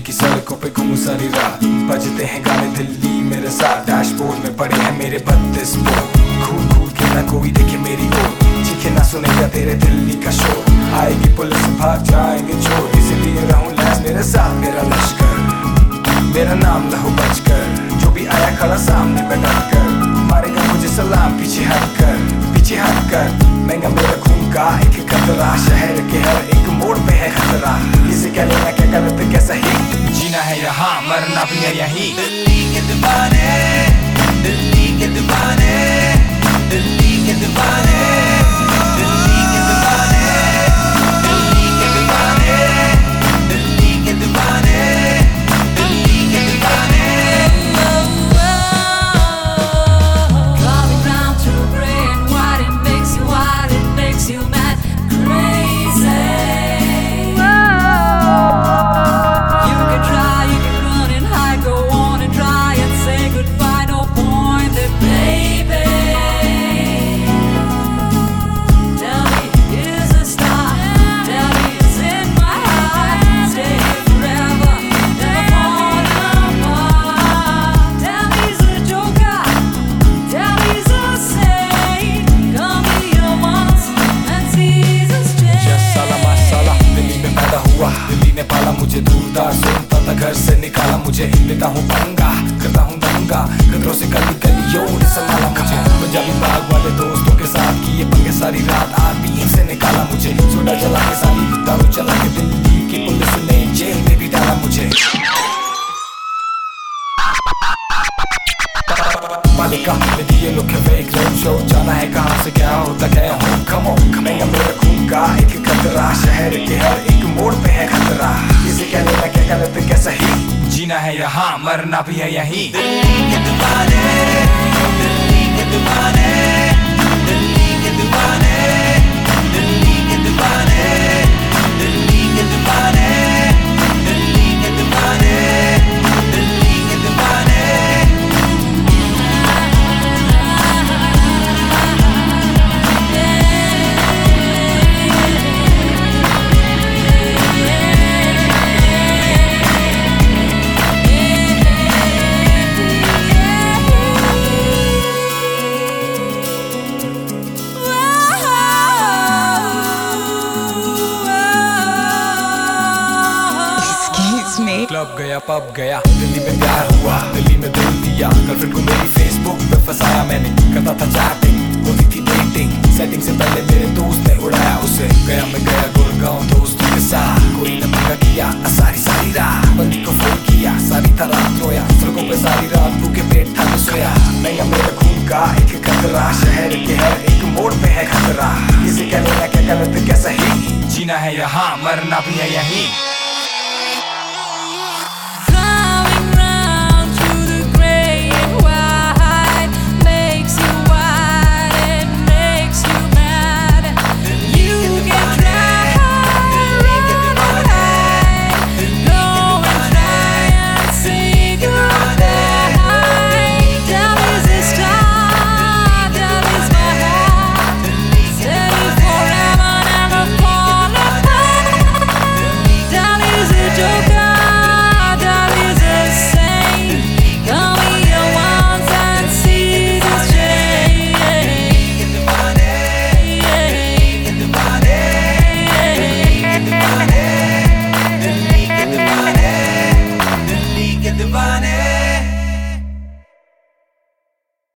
की सड़कों पे घूमूं सारी रात, बजते हैं गाने दिल्ली मेरे साथ। डैशबोर्ड में पड़े हैं मेरे 32 बोर्ड, घूर घूर के ना कोई देखे मेरी ओर, चीखे ना सुनेगा तेरे दिल्ली का शोर। आएगी पुलिस भाग जाएंगे चोर, इसलिए रहूं लैस मेरे साथ मेरा लश्कर। मेरा नाम लहू बचकर, जो भी आया खड़ा सामने में डट कर, मारेगा मुझे सलाम पीछे हट कर। महंगा मेरा खून का एक कतरा, शहर के हर एक मोड़ पे है खतरा। इसे क्या लेना क्या गलत क्या सही, जीना है यहाँ मरना भी है यहीं। दिल्ली के दीवाने, दिल्ली के दीवाने, दिल्ली के दीवाने, दिल्ली के दीवाने, दिल्ली के दीवाने, दिल्ली के दीवाने, दिल्ली के दीवाने। Driving round to gray and white, it makes you wild, it makes you mad, crazy. You can try, you can run and hide, go on and try and say goodbye, no point there, baby. Tell me, is a star? Tell me it's in my heart. Stay here forever, never fall apart. Tell me he's a joker, tell me he's a saint. Come here once and seize his Just साला माशाला, दिल्ली में पैदा हुआ, दिल्ली ने पाला मुझे। दूरदार सुनता था घर से निकाला मुझे, लेता हूँ पंगा करता हूँ दंगा, खतरों से गली गलियों ने संभाला मुझे। पंजाबी बाग वाले दोस्तों के साथ किए पंगे सारी रात, आरपीएम से निकाला मुझे। सोडा चला के साली दारू चला के दिल्ली की पुलिस ने जेल में भी डाला मुझे। पालिका में दिए लोग फेक रोड शो, जाना है कहाँ से क्या होता क्या हो। खमो महंगा मेरा खून का एक कतरा, शहर के हर एक मोड़ पे है खतरा। इसे क्या लेना क्या गलत क्या सही, जीना है यहाँ मरना भी है यहीं। दिल्ली के दीवाने, दिल्ली के दीवाने, दिल्ली के दीवाने, दिल्ली के दीवाने, दिल्ली के दीवाने, दिल्ली के दीवाने, दिल्ली के दीवाने। क्लब गया पब गया, दिल्ली में प्यार हुआ, दिल्ली में दिल दिया। गर्लफ्रेंड को मेरी फेसबुक पे फंसाया मैंने, करता था चैटिंग होती थी डेटिंग, सेटिंग से पहले मेरे दोस्त ने उड़ाया उसे। गया मैं गया गुड़गांव दोस्तों के साथ, कोई न पंगा किया सारी सारी रात।